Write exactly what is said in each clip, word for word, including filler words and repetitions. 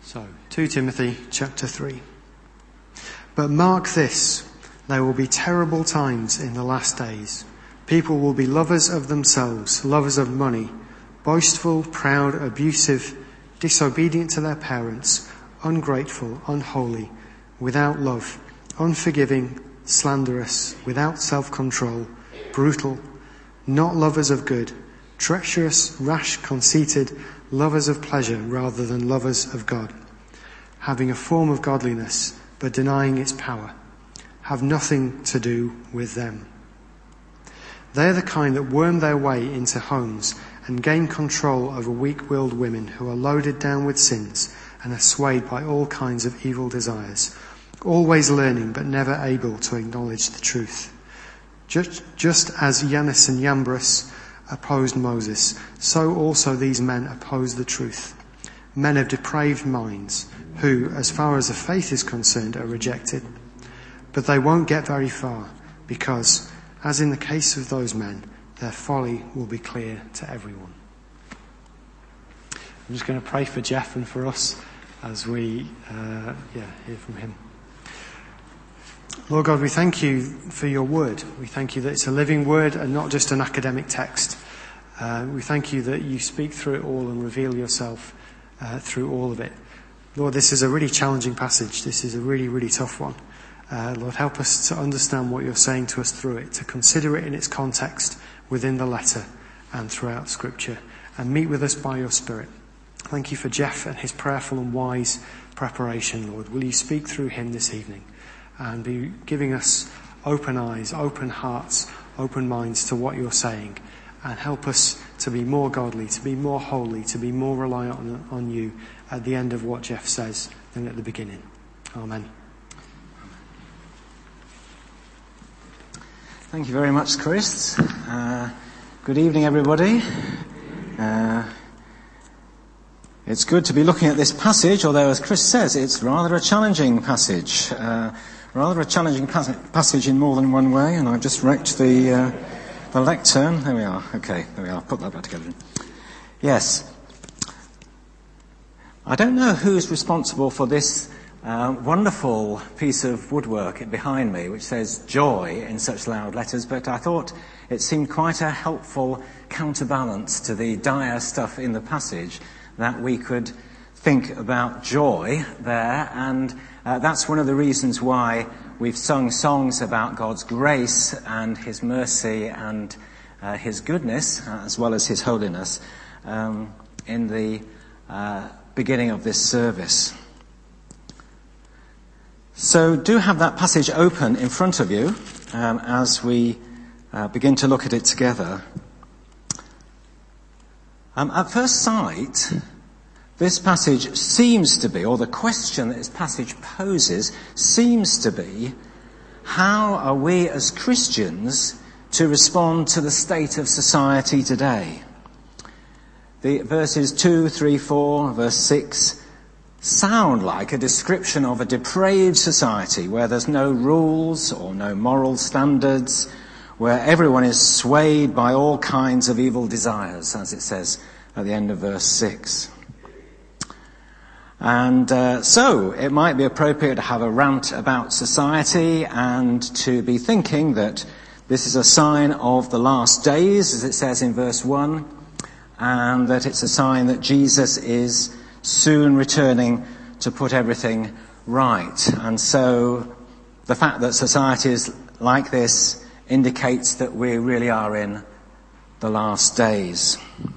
So, Second Timothy chapter three. But mark this, there will be terrible times in the last days. People will be lovers of themselves, lovers of money, boastful, proud, abusive, disobedient to their parents, ungrateful, unholy, without love, unforgiving, slanderous, without self-control, brutal, not lovers of good, treacherous, rash, conceited, lovers of pleasure rather than lovers of God, having a form of godliness but denying its power. Have nothing to do with them. They are the kind that worm their way into homes and gain control over weak-willed women who are loaded down with sins and are swayed by all kinds of evil desires, always learning but never able to acknowledge the truth. Just, just as Jannes and Jambres opposed Moses, so also these men oppose the truth. Men of depraved minds who, as far as the faith is concerned, are rejected. But they won't get very far because, as in the case of those men, their folly will be clear to everyone. I'm just going to pray for Jeff and for us as we uh, yeah, hear from him. Lord God, we thank you for your word. We thank you that it's a living word and not just an academic text. Uh, we thank you that you speak through it all and reveal yourself uh, through all of it. Lord, this is a really challenging passage. This is a really, really tough one. Uh, Lord, help us to understand what you're saying to us through it, to consider it in its context within the letter and throughout Scripture, and meet with us by your Spirit. Thank you for Jeff and his prayerful and wise preparation, Lord. Will you speak through him this evening and be giving us open eyes, open hearts, open minds to what you're saying, and help us to be more godly, to be more holy, to be more reliant on, on you at the end of what Jeff says than at the beginning. Amen. Thank you very much, Chris. Uh, good evening, everybody. Uh, it's good to be looking at this passage, although, as Chris says, it's rather a challenging passage. Uh, rather a challenging pas- passage in more than one way, and I've just wrecked the, uh, the lectern. There we are. Okay, there we are. Put that back together. Yes. I don't know who's responsible for this Uh, wonderful piece of woodwork behind me which says joy in such loud letters, but I thought it seemed quite a helpful counterbalance to the dire stuff in the passage that we could think about joy there, and uh, that's one of the reasons why we've sung songs about God's grace and his mercy and uh, his goodness uh, as well as his holiness um, in the uh, beginning of this service. So do have that passage open in front of you um, as we uh, begin to look at it together. Um, at first sight, this passage seems to be, or the question that this passage poses seems to be, how are we as Christians to respond to the state of society today? The verses two, three, four, verse six sound like a description of a depraved society where there's no rules or no moral standards, where everyone is swayed by all kinds of evil desires, as it says at the end of verse six. And uh, so it might be appropriate to have a rant about society and to be thinking that this is a sign of the last days, as it says in verse one, and that it's a sign that Jesus is soon returning to put everything right. And so the fact that society is like this indicates that we really are in the last days.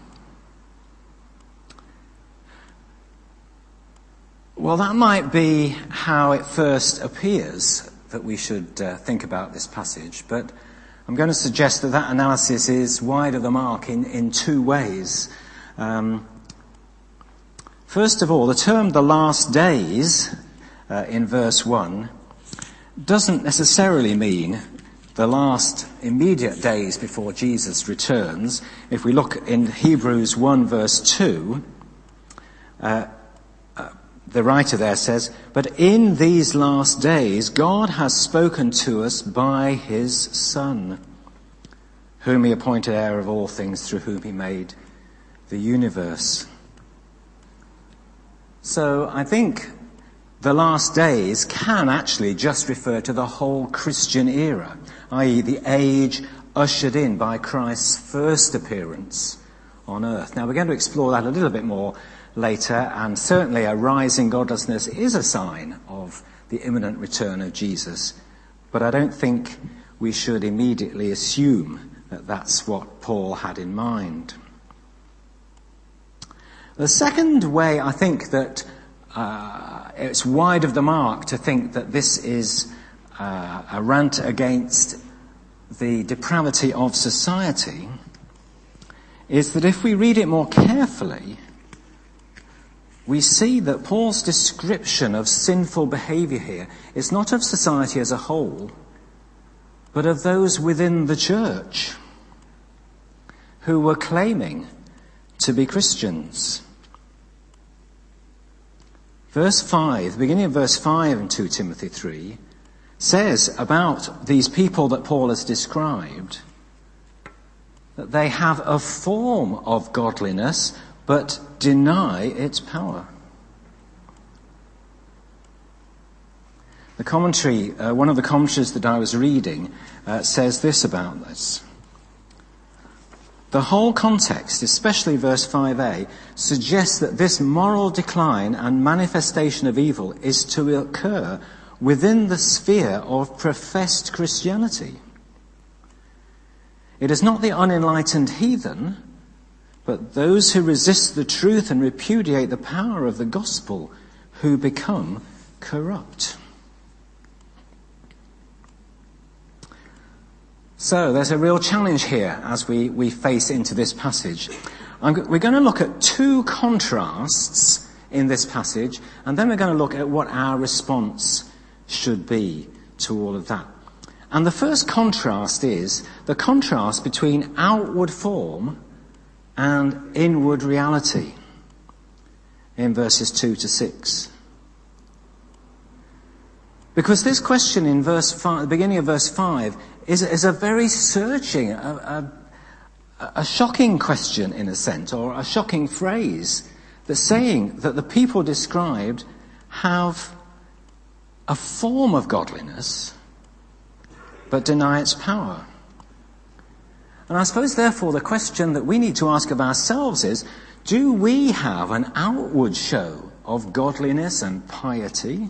Well, that might be how it first appears that we should uh, think about this passage, but I'm going to suggest that that analysis is wide of the mark in, in two ways. Um, First of all, the term the last days uh, in verse one doesn't necessarily mean the last immediate days before Jesus returns. If we look in Hebrews one verse two, uh, uh, the writer there says, "But in these last days God has spoken to us by his Son, whom he appointed heir of all things, through whom he made the universe." So I think the last days can actually just refer to the whole Christian era, that is the age ushered in by Christ's first appearance on earth. Now we're going to explore that a little bit more later, and certainly a rise in godlessness is a sign of the imminent return of Jesus. But I don't think we should immediately assume that that's what Paul had in mind. The second way I think that uh, it's wide of the mark to think that this is uh, a rant against the depravity of society is that if we read it more carefully, we see that Paul's description of sinful behaviour here is not of society as a whole, but of those within the church who were claiming to be Christians. Verse five, the beginning of verse five in Second Timothy three, says about these people that Paul has described that they have a form of godliness but deny its power. The commentary, uh, one of the commentaries that I was reading, uh, says this about this. The whole context, especially verse five a, suggests that this moral decline and manifestation of evil is to occur within the sphere of professed Christianity. It is not the unenlightened heathen, but those who resist the truth and repudiate the power of the gospel who become corrupt. So there's a real challenge here as we, we face into this passage. I'm, we're going to look at two contrasts in this passage, and then we're going to look at what our response should be to all of that. And the first contrast is the contrast between outward form and inward reality in verses two to six. Because this question in verse five, the beginning of verse five, is, is a very searching, a, a, a shocking question in a sense, or a shocking phrase, that's saying that the people described have a form of godliness, but deny its power. And I suppose, therefore, the question that we need to ask of ourselves is, do we have an outward show of godliness and piety,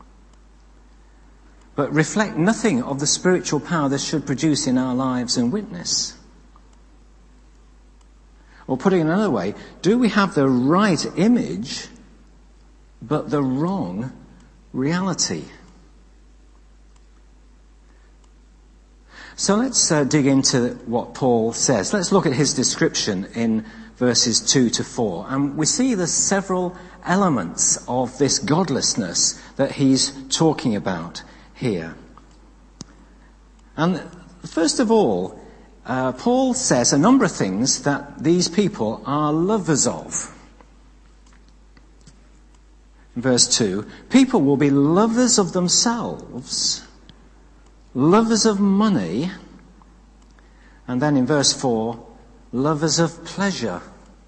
but reflect nothing of the spiritual power this should produce in our lives and witness? Or putting it another way, do we have the right image, but the wrong reality? So let's uh, dig into what Paul says. Let's look at his description in verses two to four. And we see there's several elements of this godlessness that he's talking about here. And first of all, uh, Paul says a number of things that these people are lovers of. In verse two, people will be lovers of themselves, lovers of money, and then in verse four, lovers of pleasure.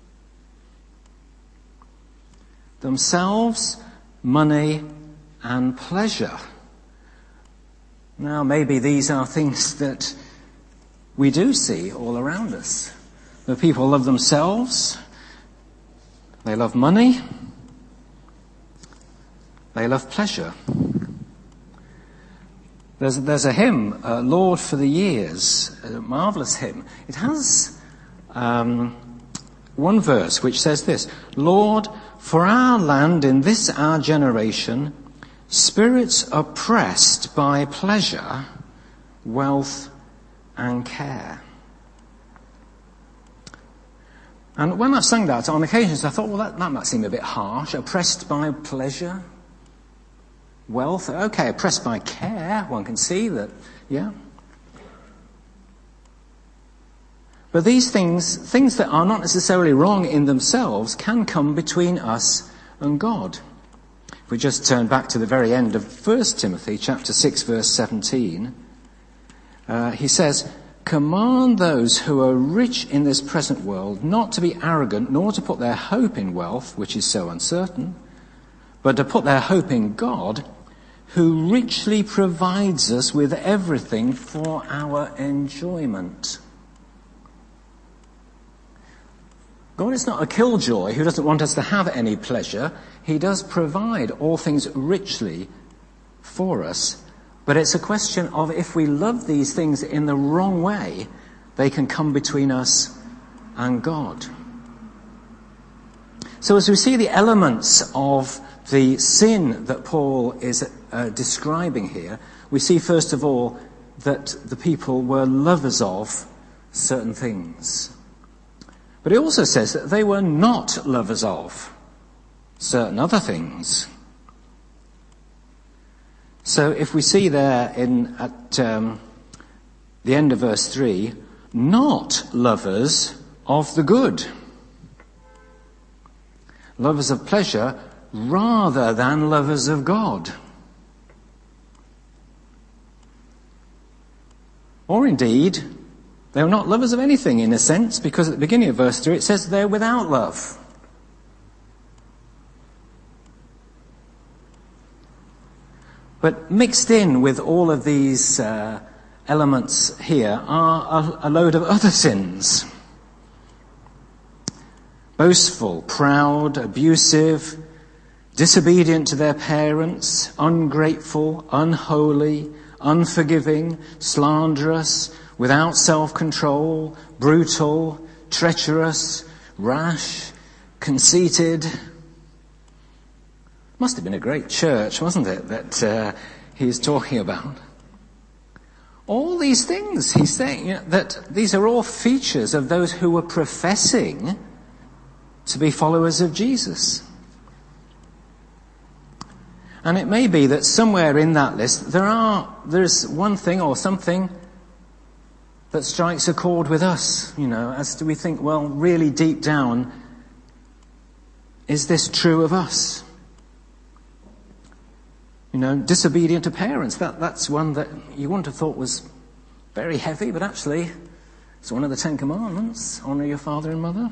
Themselves, money, and pleasure. Now, maybe these are things that we do see all around us. The people love themselves, they love money, they love pleasure. There's, there's a hymn, uh, Lord for the Years, a marvellous hymn. It has um, one verse which says this: Lord, for our land in this our generation, spirits oppressed by pleasure, wealth and care. And when I sang that on occasions, I thought, well, that, that might seem a bit harsh. Oppressed by pleasure, wealth, okay, oppressed by care, one can see that, yeah. But these things, things that are not necessarily wrong in themselves, can come between us and God. If we just turn back to the very end of First Timothy chapter six, verse seventeen, uh, he says, command those who are rich in this present world not to be arrogant, nor to put their hope in wealth, which is so uncertain, but to put their hope in God, who richly provides us with everything for our enjoyment. God is not a killjoy who doesn't want us to have any pleasure. He does provide all things richly for us. But it's a question of if we love these things in the wrong way, they can come between us and God. So as we see the elements of the sin that Paul is uh, describing here, we see first of all that the people were lovers of certain things. But he also says that they were not lovers of certain other things. So if we see there in at um, the end of verse three, not lovers of the good, lovers of pleasure rather than lovers of God. Or indeed, they were not lovers of anything in a sense, because at the beginning of verse three it says they're without love. But mixed in with all of these uh, elements here are a, a load of other sins. Boastful, proud, abusive, disobedient to their parents, ungrateful, unholy, unforgiving, slanderous, without self-control, brutal, treacherous, rash, conceited. Must have been a great church, wasn't it, that uh, he's talking about? All these things, he's saying, you know, that these are all features of those who were professing to be followers of Jesus. And it may be that somewhere in that list there are there's one thing or something that strikes a chord with us, you know, as do we think, well, really deep down, is this true of us? You know, disobedient to parents, that, that's one that you wouldn't have thought was very heavy, but actually it's one of the Ten Commandments. Honour your father and mother.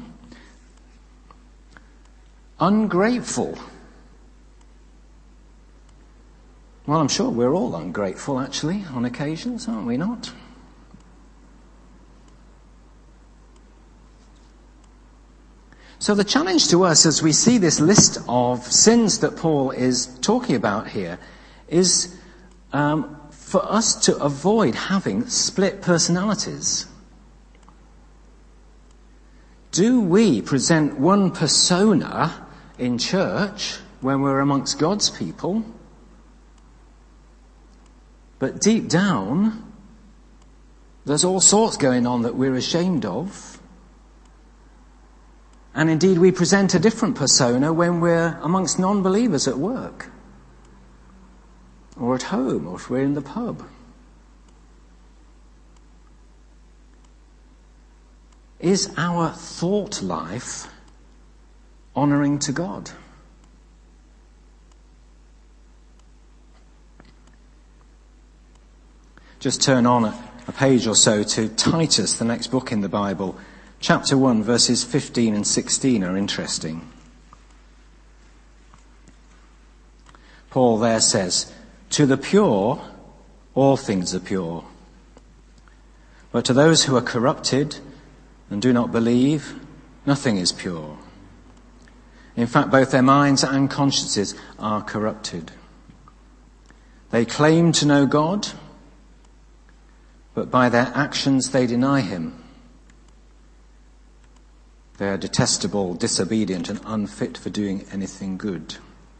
Ungrateful. Well, I'm sure we're all ungrateful, actually, on occasions, aren't we not? So the challenge to us as we see this list of sins that Paul is talking about here is um, for us to avoid having split personalities. Do we present one persona in church when we're amongst God's people, but deep down there's all sorts going on that we're ashamed of? And indeed, we present a different persona when we're amongst non-believers at work, or at home, or if we're in the pub. Is our thought life honouring to God? Just turn on a, a page or so to Titus, the next book in the Bible. Chapter one, verses fifteen and sixteen are interesting. Paul there says, "To the pure, all things are pure. But to those who are corrupted and do not believe, nothing is pure. In fact, both their minds and consciences are corrupted. They claim to know God, but by their actions they deny him. They are detestable, disobedient, and unfit for doing anything good."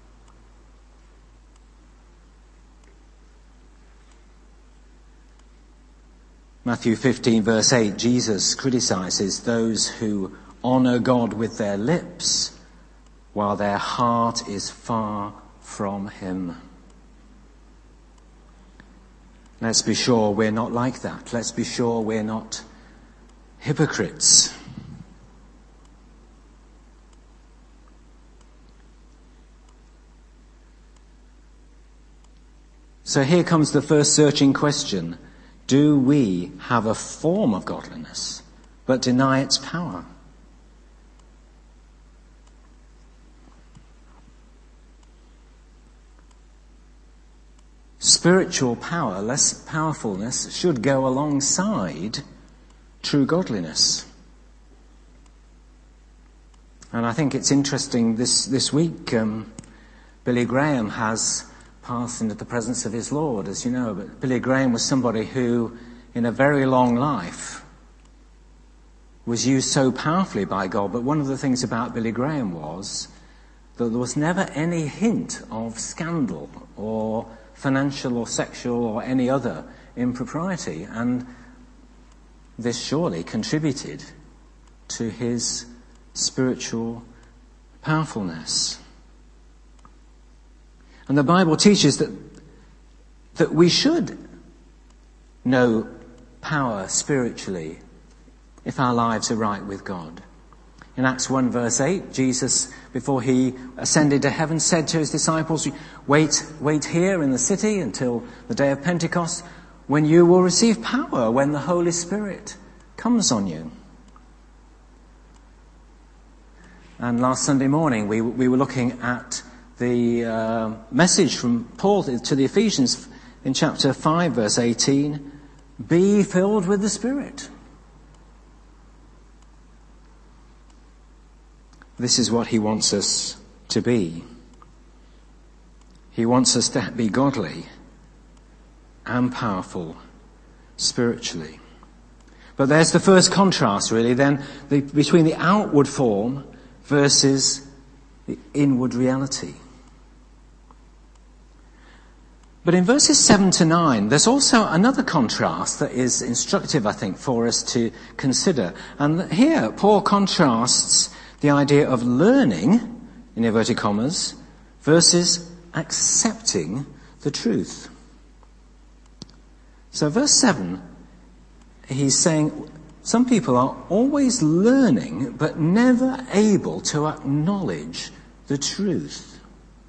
Matthew fifteen, verse eight, Jesus criticizes those who honor God with their lips while their heart is far from him. Let's be sure we're not like that. Let's be sure we're not hypocrites. So here comes the first searching question. Do we have a form of godliness, but deny its power? spiritual power, less powerfulness, should go alongside true godliness. And I think it's interesting this, this week, um, Billy Graham has passed into the presence of his Lord, as you know. But Billy Graham was somebody who, in a very long life, was used so powerfully by God. But one of the things about Billy Graham was that there was never any hint of scandal or financial or sexual or any other impropriety. And this surely contributed to his spiritual powerfulness. And the Bible teaches that that we should know power spiritually if our lives are right with God. In Acts one verse eight, Jesus, before he ascended to heaven, said to his disciples, wait, wait here in the city until the day of Pentecost, when you will receive power, when the Holy Spirit comes on you. And last Sunday morning, we, we were looking at the uh, message from Paul to the Ephesians in chapter five, verse eighteen, be filled with the Spirit. This is what he wants us to be. He wants us to be godly and powerful spiritually. But there's the first contrast, really, then, the, between the outward form versus the inward reality. But in verses seven to nine, there's also another contrast that is instructive, I think, for us to consider. And here, Paul contrasts the idea of learning, in inverted commas, versus accepting the truth. So verse seven, he's saying some people are always learning but never able to acknowledge the truth.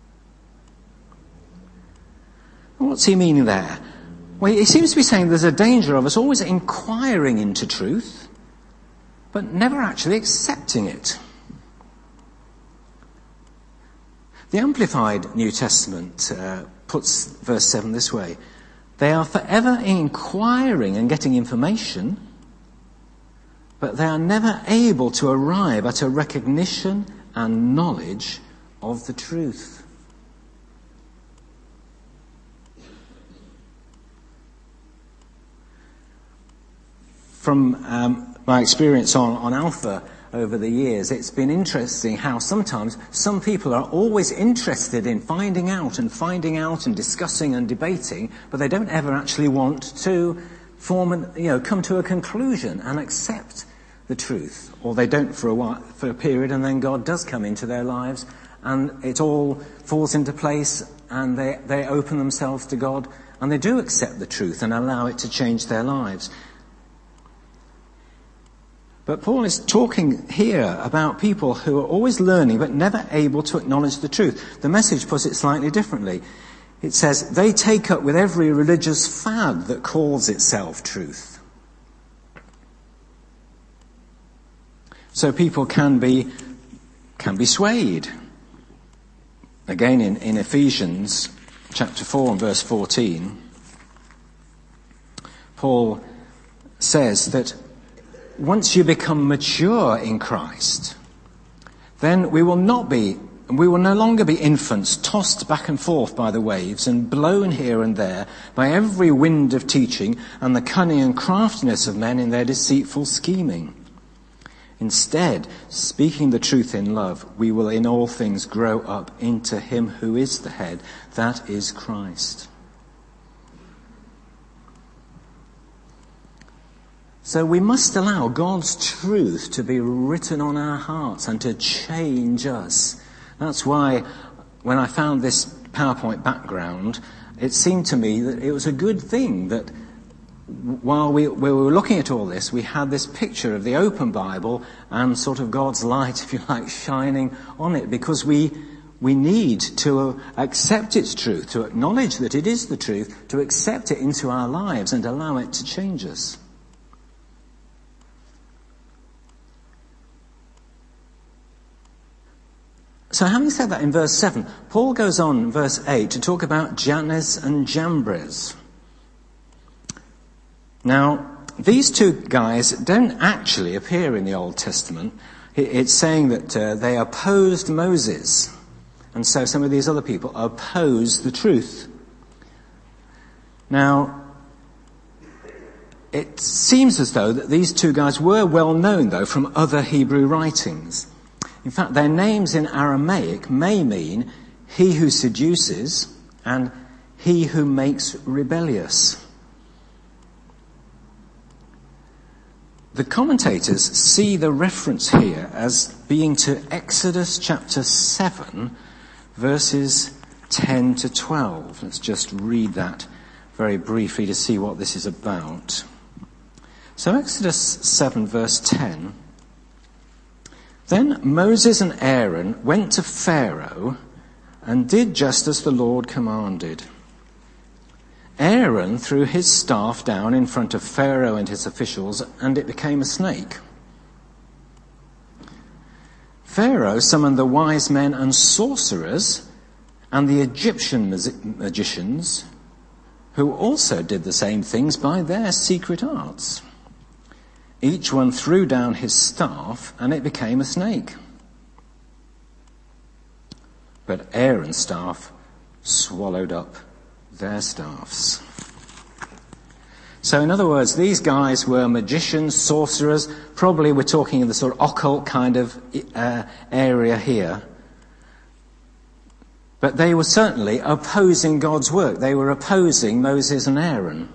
What's he meaning there? Well, he seems to be saying there's a danger of us always inquiring into truth but never actually accepting it. The Amplified New Testament uh, puts verse seven this way. They are forever inquiring and getting information, but they are never able to arrive at a recognition and knowledge of the truth. From um, my experience on, on Alpha over the years, it's been interesting how sometimes some people are always interested in finding out and finding out and discussing and debating, but they don't ever actually want to form an, you know, come to a conclusion and accept the truth. Or they don't for a while, for a period, and then God does come into their lives and it all falls into place and they, they open themselves to God and they do accept the truth and allow it to change their lives. But Paul is talking here about people who are always learning but never able to acknowledge the truth. The Message puts it slightly differently. It says, they take up with every religious fad that calls itself truth. So people can be, can be swayed. Again, in, in Ephesians chapter four and verse fourteen, Paul says that once you become mature in Christ, then we will not be, we will no longer be infants tossed back and forth by the waves and blown here and there by every wind of teaching and the cunning and craftiness of men in their deceitful scheming. Instead, speaking the truth in love, we will in all things grow up into him who is the head, that is Christ. So we must allow God's truth to be written on our hearts and to change us. That's why when I found this PowerPoint background, it seemed to me that it was a good thing that while we, we were looking at all this, we had this picture of the open Bible and sort of God's light, if you like, shining on it, because we we need to accept its truth, to acknowledge that it is the truth, to accept it into our lives and allow it to change us. So having said that in verse seven, Paul goes on in verse eight to talk about Jannes and Jambres. Now, these two guys don't actually appear in the Old Testament. It's saying that uh, they opposed Moses. And so some of these other people opposed the truth. Now, it seems as though that these two guys were well known, though, from other Hebrew writings. In fact, their names in Aramaic may mean he who seduces and he who makes rebellious. The commentators see the reference here as being to Exodus chapter seven, verses ten to twelve. Let's just read that very briefly to see what this is about. So Exodus seven, verse ten. Then Moses and Aaron went to Pharaoh and did just as the Lord commanded. Aaron threw his staff down in front of Pharaoh and his officials, and it became a snake. Pharaoh summoned the wise men and sorcerers and the Egyptian magicians, who also did the same things by their secret arts. Each one threw down his staff, and it became a snake. But Aaron's staff swallowed up their staffs. So in other words, these guys were magicians, sorcerers. Probably we're talking in the sort of occult kind of uh, area here. But they were certainly opposing God's work. They were opposing Moses and Aaron.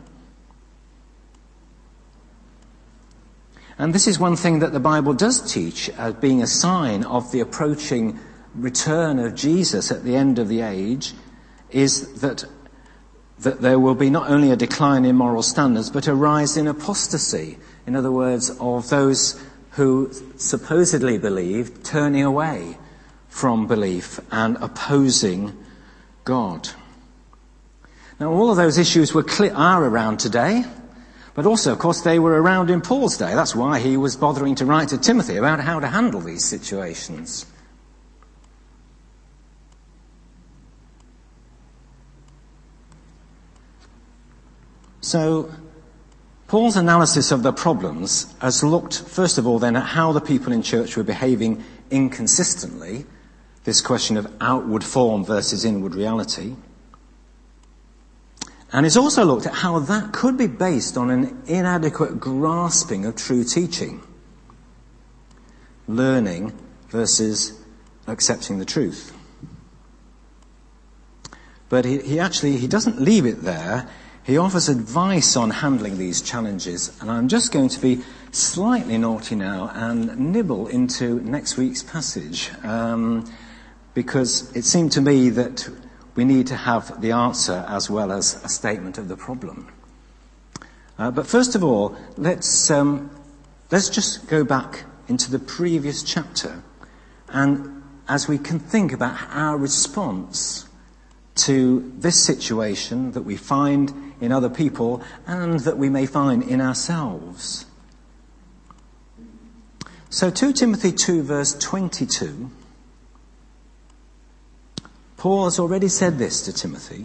And this is one thing that the Bible does teach as being a sign of the approaching return of Jesus at the end of the age, is that that there will be not only a decline in moral standards, but a rise in apostasy. In other words, of those who supposedly believed turning away from belief and opposing God. Now, all of those issues were clear, are around today, but also, of course, they were around in Paul's day. That's why he was bothering to write to Timothy about how to handle these situations. So, Paul's analysis of the problems has looked, first of all, then, at how the people in church were behaving inconsistently, this question of outward form versus inward reality. And he's also looked at how that could be based on an inadequate grasping of true teaching. Learning versus accepting the truth. But he, he actually, he doesn't leave it there. He offers advice on handling these challenges, and I'm just going to be slightly naughty now and nibble into next week's passage, um, because it seemed to me that we need to have the answer as well as a statement of the problem. Uh, but first of all, let's um, let's just go back into the previous chapter, and as we can think about our response to this situation that we find in other people and that we may find in ourselves. So Second Timothy two verse twenty-two, Paul has already said this to Timothy.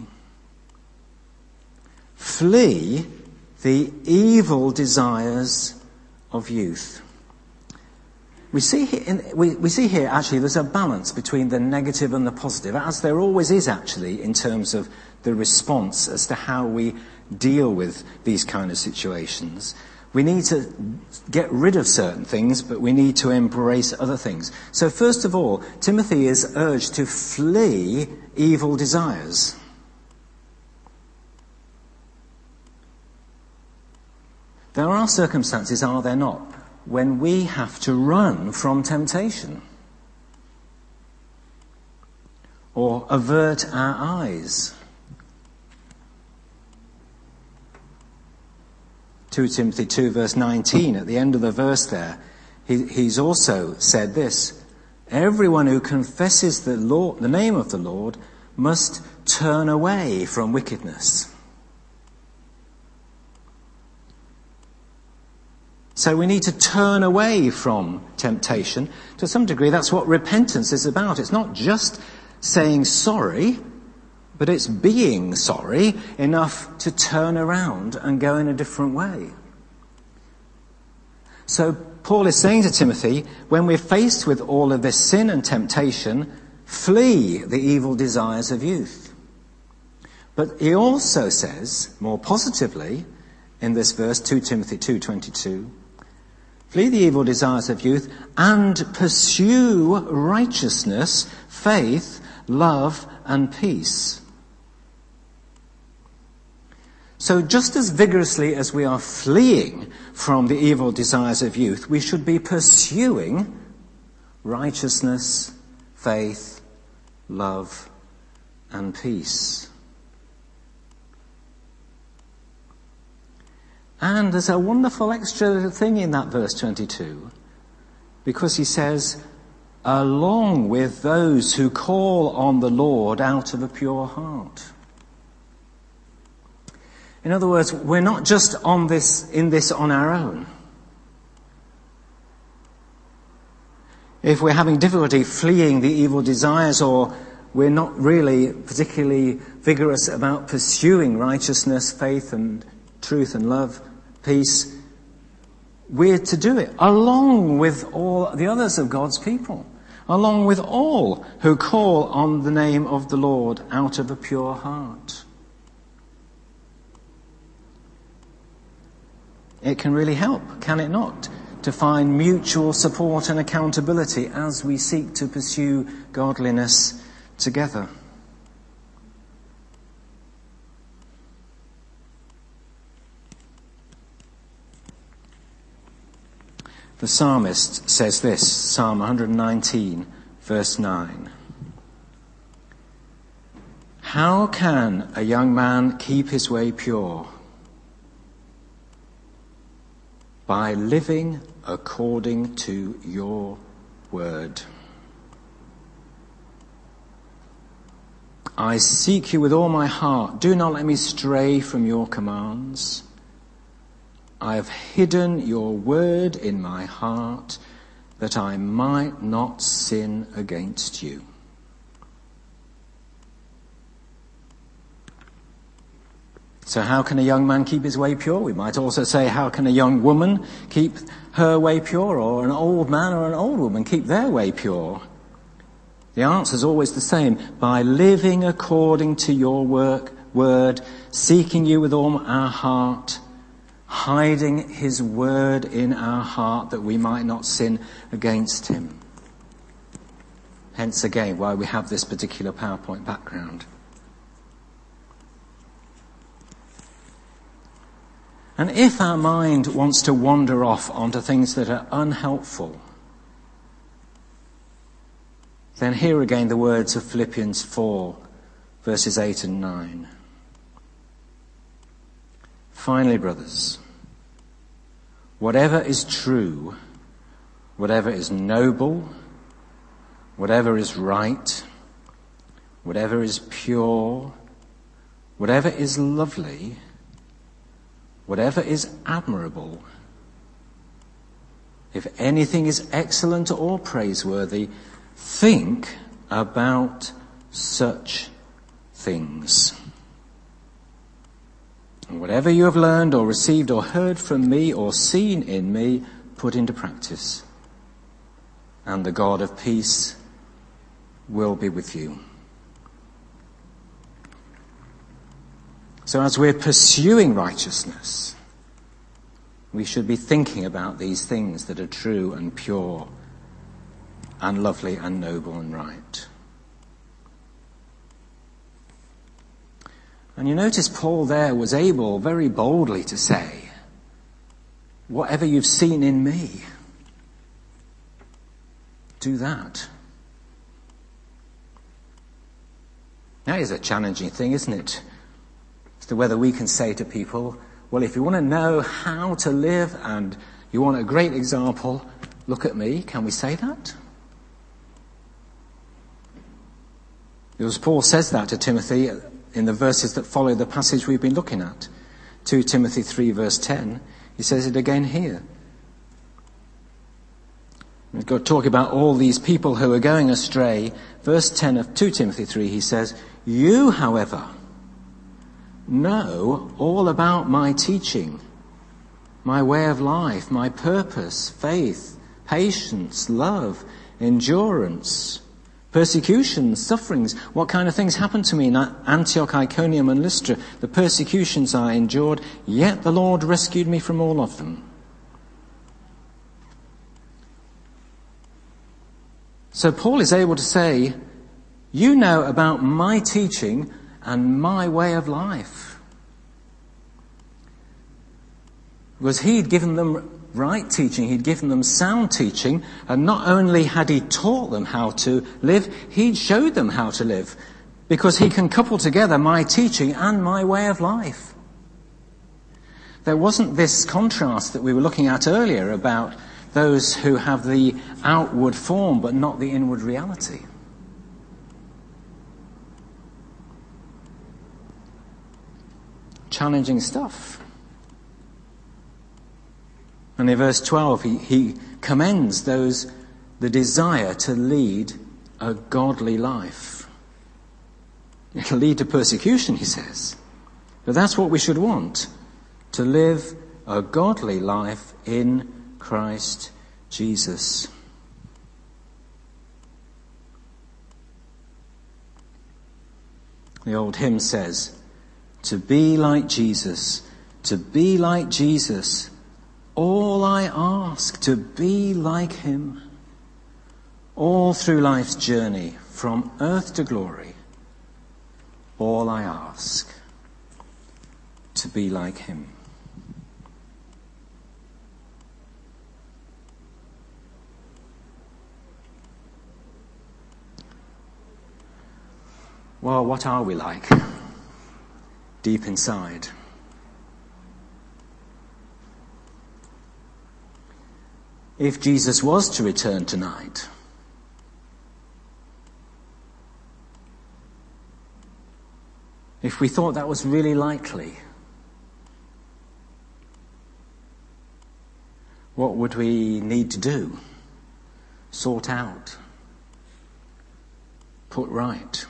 Flee the evil desires of youth. We see, here, in, we, we see here actually there's a balance between the negative and the positive, as there always is actually in terms of the response as to how we deal with these kind of situations. We need to get rid of certain things, but we need to embrace other things. So first of all, Timothy is urged to flee evil desires. There are circumstances, are there not, when we have to run from temptation or avert our eyes. Second Timothy two verse nineteen, at the end of the verse there, he, he's also said this: everyone who confesses the Lord, the name of the Lord, must turn away from wickedness. So we need to turn away from temptation. To some degree, that's what repentance is about. It's not just saying sorry, but it's being sorry enough to turn around and go in a different way. So Paul is saying to Timothy, when we're faced with all of this sin and temptation, flee the evil desires of youth. But he also says, more positively, in this verse, two Timothy two twenty-two, flee the evil desires of youth and pursue righteousness, faith, love, and peace. So just as vigorously as we are fleeing from the evil desires of youth, we should be pursuing righteousness, faith, love, and peace. And there's a wonderful extra thing in that verse twenty-two, because he says, along with those who call on the Lord out of a pure heart. In other words, we're not just on this, in this on our own. If we're having difficulty fleeing the evil desires, or we're not really particularly vigorous about pursuing righteousness, faith and truth and love, peace, we're to do it along with all the others of God's people, along with all who call on the name of the Lord out of a pure heart. It can really help, can it not, to find mutual support and accountability as we seek to pursue godliness together. The psalmist says this, Psalm one nineteen, verse nine. How can a young man keep his way pure? By living according to your word. I seek you with all my heart. Do not let me stray from your commands. I have hidden your word in my heart that I might not sin against you. So how can a young man keep his way pure? We might also say, how can a young woman keep her way pure? Or an old man or an old woman keep their way pure? The answer is always the same. By living according to your work, word, seeking you with all our heart, hiding his word in our heart that we might not sin against him. Hence again why we have this particular PowerPoint background. And if our mind wants to wander off onto things that are unhelpful, then hear again the words of Philippians four, verses eight and nine. Finally, brothers, whatever is true, whatever is noble, whatever is right, whatever is pure, whatever is lovely, whatever is admirable, if anything is excellent or praiseworthy, think about such things. And whatever you have learned or received or heard from me or seen in me, put into practice. And the God of peace will be with you. So as we're pursuing righteousness, we should be thinking about these things that are true and pure and lovely and noble and right. And you notice Paul there was able very boldly to say, whatever you've seen in me, do that. That is a challenging thing, isn't it? As to whether we can say to people, well, if you want to know how to live and you want a great example, look at me. Can we say that? Because Paul says that to Timothy in the verses that follow the passage we've been looking at. two Timothy three verse ten. He says it again here. We've got to talk about all these people who are going astray. Verse ten of Second Timothy three, he says, "You, however, know all about my teaching, my way of life, my purpose, faith, patience, love, endurance, persecutions, sufferings." What kind of things happened to me in Antioch, Iconium and Lystra? The persecutions I endured, yet the Lord rescued me from all of them. So Paul is able to say, you know about my teaching and my way of life. Because he'd given them right teaching, he'd given them sound teaching, and not only had he taught them how to live, he'd showed them how to live. Because he can couple together my teaching and my way of life. There wasn't this contrast that we were looking at earlier about those who have the outward form but not the inward reality. Challenging stuff. And in verse twelve, he, he commends those, the desire to lead a godly life. It'll lead to persecution, he says. But that's what we should want, to live a godly life in Christ Jesus. The old hymn says, to be like Jesus, to be like Jesus, all I ask, to be like him. All through life's journey, from earth to glory, all I ask, to be like him. Well, what are we like deep inside? If Jesus was to return tonight, if we thought that was really likely, what would we need to do? Sort out? Put right?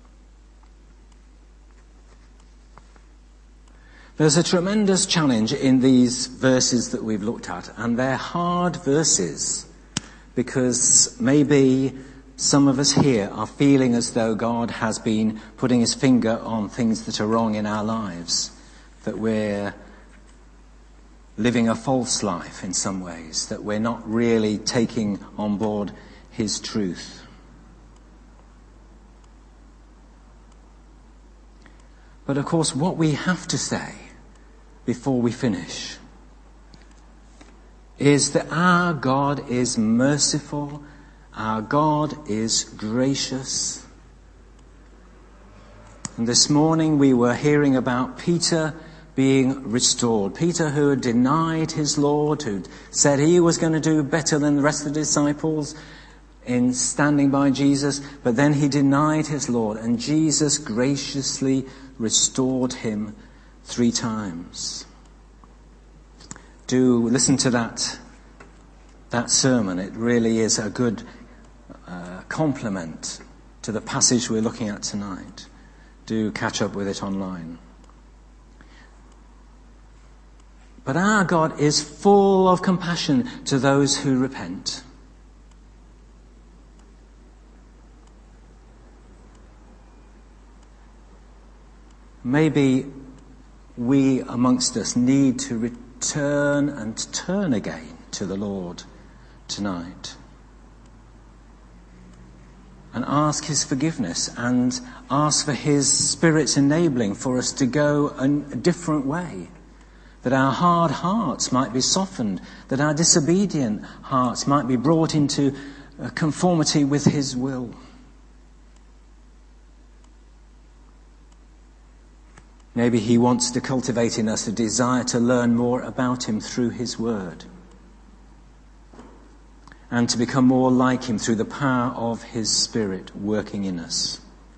There's a tremendous challenge in these verses that we've looked at, and they're hard verses because maybe some of us here are feeling as though God has been putting his finger on things that are wrong in our lives, that we're living a false life in some ways, that we're not really taking on board his truth. But of course, what we have to say before we finish is that our God is merciful, our God is gracious. And this morning we were hearing about Peter being restored. Peter, who had denied his Lord, who said he was going to do better than the rest of the disciples in standing by Jesus, but then he denied his Lord, and Jesus graciously restored him three times. Do listen to that that sermon. It really is a good uh, complement to the passage we're looking at tonight. Do catch up with it online. But our God is full of compassion to those who repent. Maybe we amongst us need to return and turn again to the Lord tonight and ask his forgiveness and ask for his Spirit's enabling for us to go a different way, that our hard hearts might be softened, that our disobedient hearts might be brought into conformity with his will. Maybe he wants to cultivate in us a desire to learn more about him through his word and to become more like him through the power of his Spirit working in us.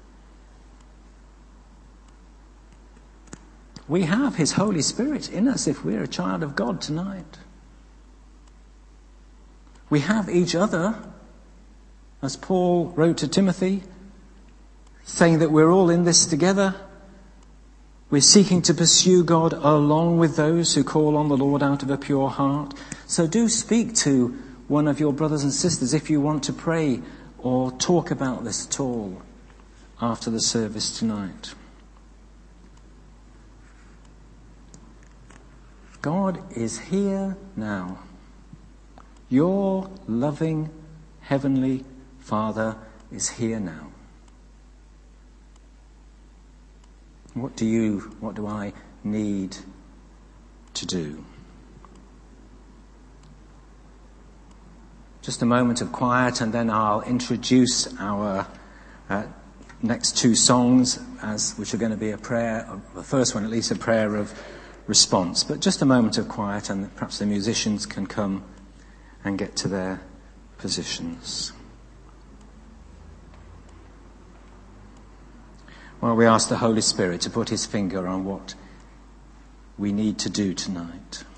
We have his Holy Spirit in us if we're a child of God tonight. We have each other, as Paul wrote to Timothy, saying that we're all in this together. We're seeking to pursue God along with those who call on the Lord out of a pure heart. So do speak to one of your brothers and sisters if you want to pray or talk about this at all after the service tonight. God is here now. Your loving Heavenly Father is here now. What do you, what do I need to do? Just a moment of quiet, and then I'll introduce our uh, next two songs, as which are going to be a prayer, the first one at least a prayer of response. But just a moment of quiet, and perhaps the musicians can come and get to their positions. Well, we ask the Holy Spirit to put his finger on what we need to do tonight.